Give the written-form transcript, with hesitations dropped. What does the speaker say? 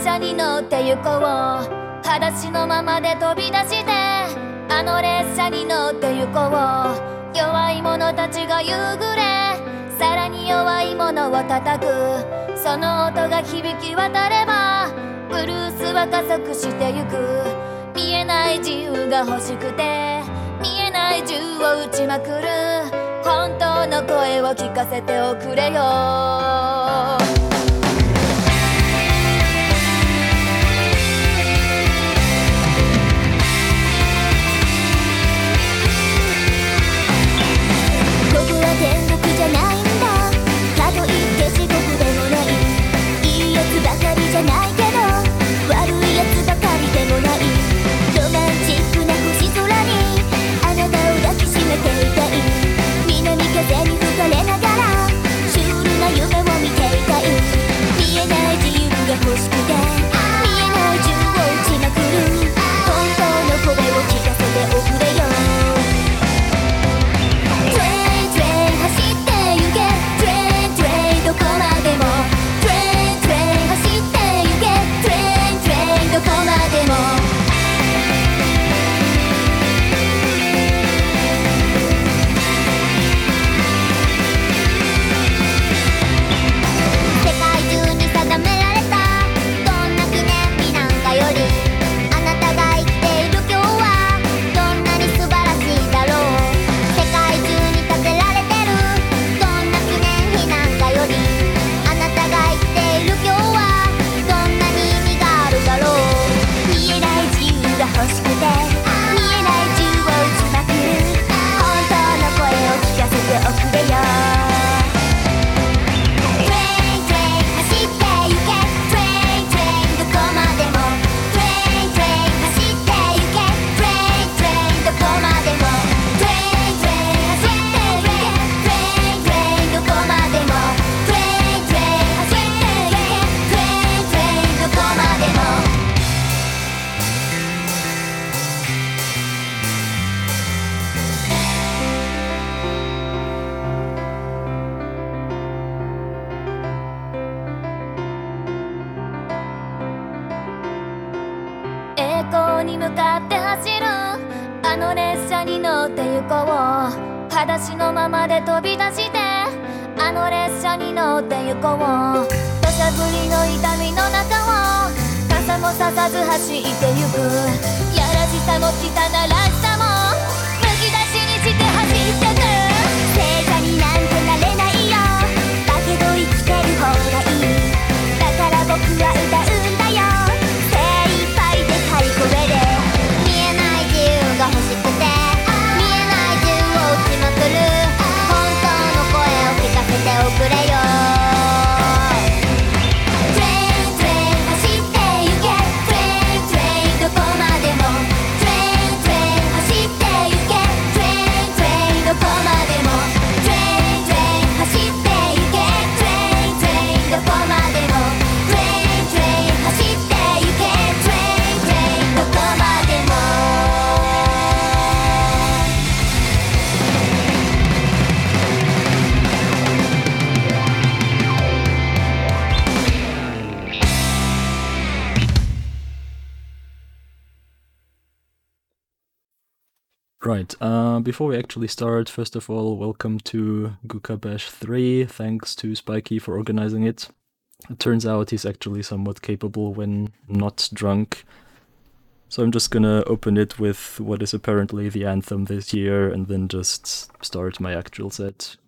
列車に乗って行こう。裸足のままで飛び出してあの列車に乗って行こう。弱い者たちが夕暮れ、さらに弱い者を叩く。その音が響き渡ればブルースは加速してゆく。見えない自由が欲しくて見えない銃を撃ちまくる。本当の声を聞かせておくれよ。天国じゃないんだ、かといって地獄でもない。いいやつばかりじゃないけど悪いやつばかりでもない。ロマンチックな星空にあなたを抱きしめていたい。南風に吹かれながらシュールな夢を見ていたい。見えない自由が欲しくて見えない銃を撃ちまくる。本当の声を聞かせておくれよ。どこまでもトレイントレイン走って行け。トレイントレインどこまでも。世界中に定められたどんな記念日なんかよりあなたが生きている今日はどんなに素晴らしいだろう。世界中に建てられてるどんな記念日なんかよりあなたが生きている今日はどんなに意味があるだろう。見えない自由が欲しくて見えない銃を撃ちまくる。本当の声を聞かせておくれよ。トレイントレイン走って行け。トレイントレインどこまでも。トレイントレイン走って行け。トレイントレインどこまでも。トレイントレイン走って行け。トレイントレインどこまでも。トレイントレイン走って行け。トレイントレインどこまでも。栄光に向かって走るあの列車に乗って行こう。裸足のままで飛び出してあの列車に乗って行こう。土砂降りの痛みの中を傘もささず走ってゆく。やらしさも汚らしさもむき出しにして走ってく。聖者になんてなれないよ。だけど生きてる方がいい。だから僕は歌うんだよ。精一杯でかい声で見えない自由が欲しくて見えない銃を撃ちまくる。本当の声を聞かせておくれよ。トレイントレイン走って行け。トレイントレインどこまでも。トレイントレイン走って行け。トレイントレインどこまでも。トレイントレイン走って行け。トレイントレインどこまでも。トレイントレイン走って行け。トレイントレインどこまでも。 Right, before we actually start, first of all, welcome to Guka Bash 3. Thanks to Spiky for organizing it. It turns out he's actually somewhat capable when not drunk. So I'm just gonna open it with what is apparently the anthem this year and then just start my actual set.